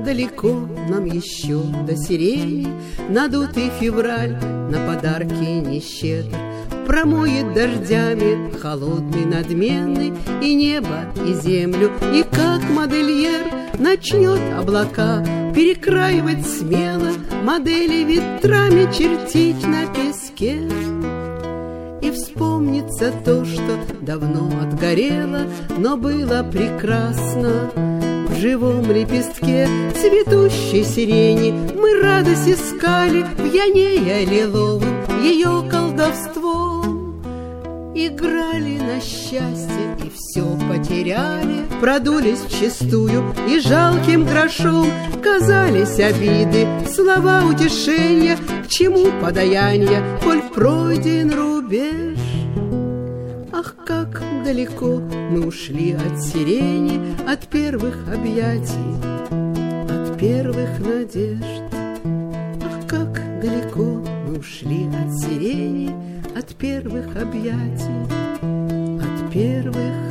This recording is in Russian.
далеко нам еще до сирени, надутый февраль на подарки не щедр, промоет дождями холодный, надменный и небо, и землю, и как модельер начнет облака перекраивать смело, модели ветрами чертить на песке. И вспомнится то, что давно отгорело, но было прекрасно. В живом лепестке цветущей сирени мы радость искали, пьянея лиловым ее колдовством. Играли на счастье и все потеряли, продулись вчистую и жалким грошом казались обиды, слова утешения, к чему подаяние, коль пройден рубеж. Ах, как далеко мы ушли от сирени, от первых объятий, от первых надежд. Ах, как далеко мы ушли от сирени, от первых объятий, от первых